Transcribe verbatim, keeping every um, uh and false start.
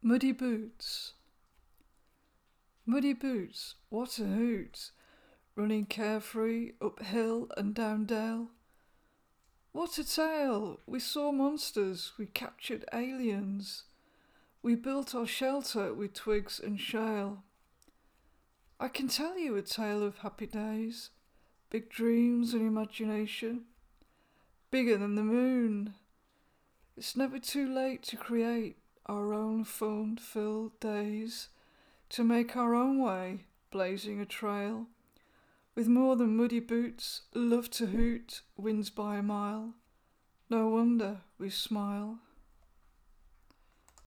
Muddy Boots. Muddy boots, what a hoot, running carefree up hill and down dale. What a tale! We saw monsters, we captured aliens. We built our shelter with twigs and shale. I can tell you a tale of happy days, big dreams and imagination, bigger than the moon. It's never too late to create our own fun-filled days, to make our own way, blazing a trail. With more than muddy boots, love to hoot, winds by a mile. No wonder we smile.